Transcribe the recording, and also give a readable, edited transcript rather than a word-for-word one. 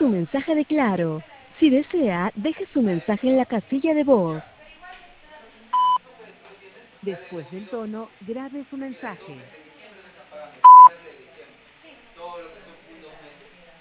un mensaje de Claro. Si desea, deje su mensaje en la casilla de voz. Después del tono, grabe su mensaje.